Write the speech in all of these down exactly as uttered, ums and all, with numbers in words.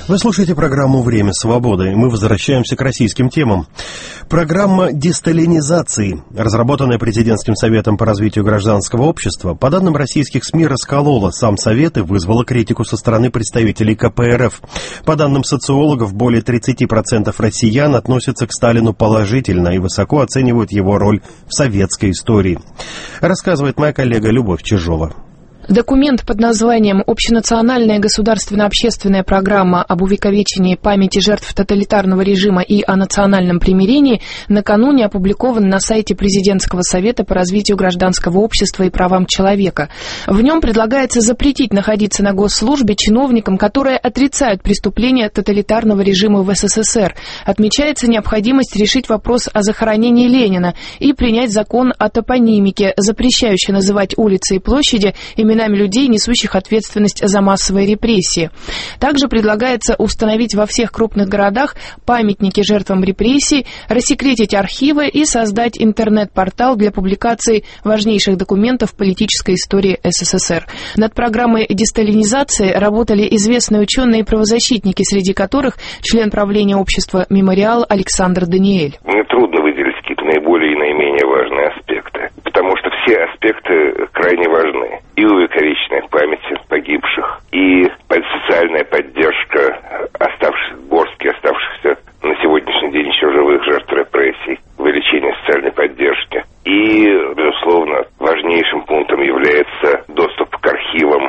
Вы слушаете программу «Время свободы». Мы возвращаемся к российским темам. Программа десталинизации, разработанная Президентским советом по развитию гражданского общества, по данным российских СМИ, расколола сам совет и вызвала критику со стороны представителей ка пэ эр эф. По данным социологов, более тридцать процентов россиян относятся к Сталину положительно и высоко оценивают его роль в советской истории. Рассказывает моя коллега Любовь Чижова. Документ под названием «Общенациональная государственно-общественная программа об увековечении памяти жертв тоталитарного режима и о национальном примирении» накануне опубликован на сайте Президентского совета по развитию гражданского общества и правам человека. В нем предлагается запретить находиться на госслужбе чиновникам, которые отрицают преступления тоталитарного режима в эс эс эс эр. Отмечается необходимость решить вопрос о захоронении Ленина и принять закон о топонимике, запрещающий называть улицы и площади именами именами людей, несущих ответственность за массовые репрессии. Также предлагается установить во всех крупных городах памятники жертвам репрессий, рассекретить архивы и создать интернет-портал для публикации важнейших документов политической истории эс эс эс эр. Над программой десталинизации работали известные ученые и правозащитники, среди которых член правления общества «Мемориал» Александр Даниэль. Мне трудно выделить какие-то наиболее и наименее важные аспекты, потому что все аспекты крайне важны. И увековеченная память погибших, и социальная поддержка оставшихся, горстки оставшихся на сегодняшний день еще живых жертв репрессий, увеличение социальной поддержки. И, безусловно, важнейшим пунктом является доступ к архивам.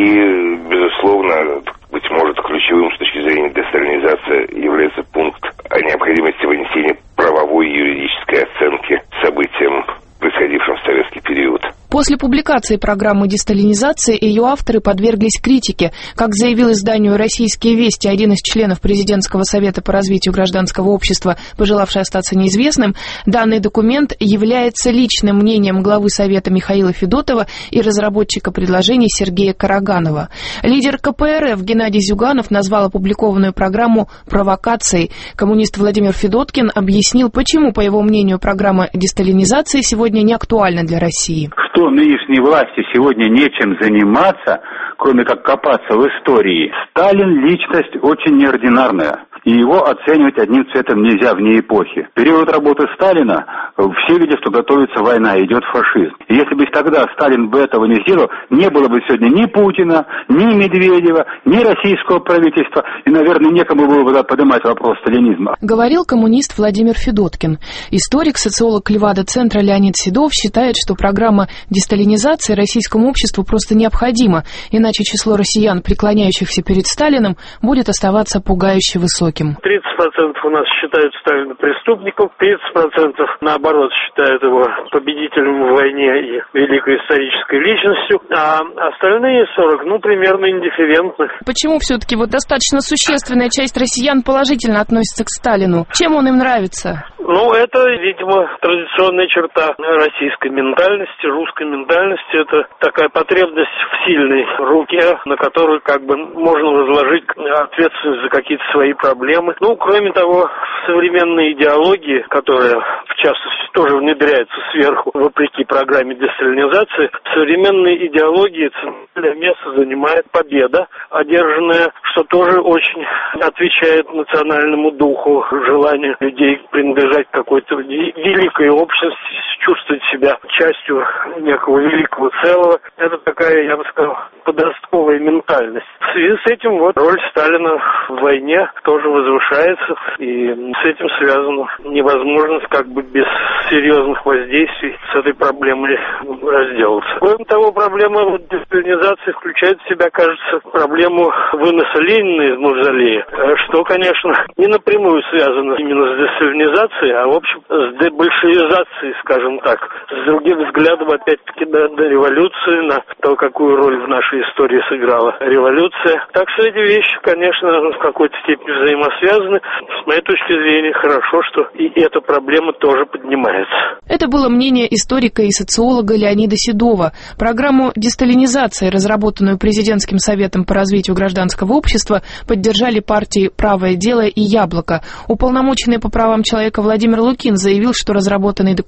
И, безусловно, быть может, ключевым с точки зрения десталинизации является пункт о необходимости вынесения правовой и юридической оценки событиям, происходившим в советский период. После публикации программы десталинизации ее авторы подверглись критике. Как заявил изданию «Российские вести» один из членов Президентского совета по развитию гражданского общества, пожелавший остаться неизвестным, данный документ является личным мнением главы Совета Михаила Федотова и разработчика предложений Сергея Караганова. Лидер ка пэ эр эф Геннадий Зюганов назвал опубликованную программу провокацией. Коммунист Владимир Федоткин объяснил, почему, по его мнению, программа десталинизации сегодня не актуальна для России. Что нынешней власти сегодня нечем заниматься, кроме как копаться в истории. Сталин личность очень неординарная, и его оценивать одним цветом нельзя вне эпохи. В период работы Сталина все видят, что готовится война, идет фашизм. И если бы тогда Сталин бы этого не сделал, не было бы сегодня ни Путина, ни Медведева, ни российского правительства, и, наверное, некому было бы поднимать вопрос сталинизма. Говорил коммунист Владимир Федоткин. Историк, социолог Левада-центра Леонид Седов считает, что программа десталинизации российскому обществу просто необходима, иначе число россиян, преклоняющихся перед Сталиным, будет оставаться пугающе высоким. тридцать процентов у нас считают Сталина преступником, тридцать процентов наоборот считают его победителем в войне и великой исторической личностью, а остальные сорок, ну, примерно индифферентны. Почему все-таки вот достаточно существенная часть россиян положительно относится к Сталину? Чем он им нравится? Ну, это, видимо, традиционная черта российской ментальности, русской ментальности. Это такая потребность в сильной руке, на которую как бы можно возложить ответственность за какие-то свои проблемы. Ну, кроме того, в современной идеологии, которая, в частности, тоже внедряется сверху, вопреки программе десталинизации, в современной идеологии центральное место занимает победа, одержанная, что тоже очень отвечает национальному духу, желанию людей принадлежать к какой-то великой общности, чувствовать себя частью некого великого целого. Это такая, я бы сказал, подростковая ментальность. В связи с этим вот роль Сталина в войне тоже возвышается, и с этим связана невозможность как бы без серьезных воздействий с этой проблемой разделаться. Кроме того, проблема десталинизации включает в себя, кажется, проблему выноса Ленина из мавзолея, что, конечно, не напрямую связано именно с десталинизацией, а, в общем, с дебольшевизацией, скажем так, с другим взглядом, опять-таки, на, на революцию, на то, какую роль в нашей истории сыграла революция. Так что эти вещи, конечно, в какой-то степени взаимосвязаны. С моей точки зрения, хорошо, что и эта проблема тоже поднимается. Это было мнение историка и социолога Леонида Седова. Программу десталинизации, разработанную Президентским советом по развитию гражданского общества, поддержали партии «Правое дело» и «Яблоко». Уполномоченный по правам человека Владимир Лукин заявил, что разработанный документ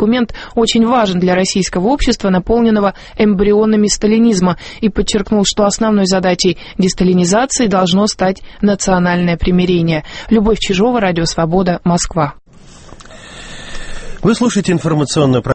очень важен для российского общества, наполненного эмбрионами сталинизма, и подчеркнул, что основной задачей десталинизации должно стать национальное примирение. Любовь Чижова, Радио Свобода, Москва. Вы слушаете информационную программу